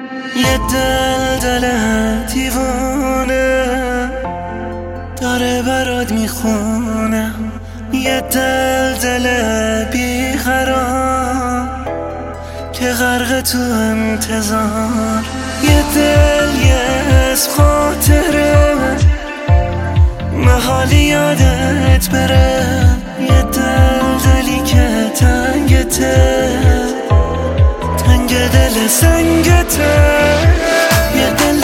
یه دل دیوانه داره برات میخونه، یه دل بیقرار که غرق تو انتظار، یه دل یه اسم خاطره محالی یادت بره، یه دلی که تنگته، تنگ دل سنگته، یه دل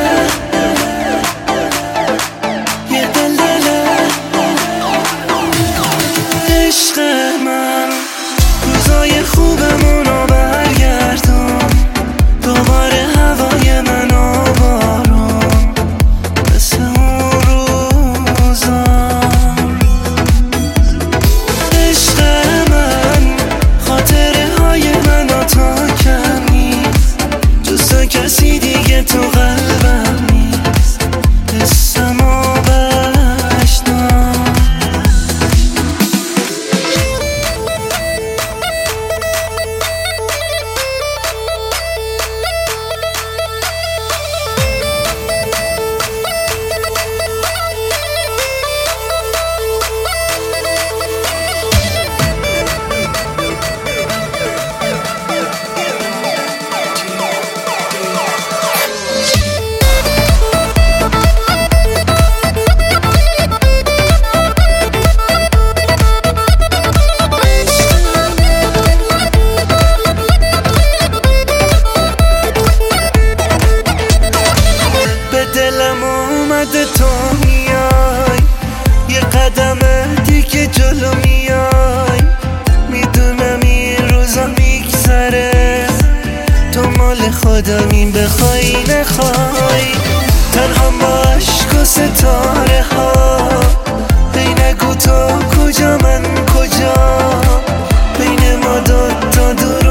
عشق من. روزای خوبمونو برگردون، دوباره هوای من و بارون مثل اون روزا. عشق من خاطره های من و تو کم نیست، جز کسی دیگه تو قلبم نیست، حسم و بشنو. دلم اومده تو میای، یه قدم دیگه جلو میای، میدونم این روزا میگذره، تو مال خودمی بخوای نخوای، تنهام با عشق و ستاره ها، هی نگو تو کجا من کجا، بین ما دوتا دور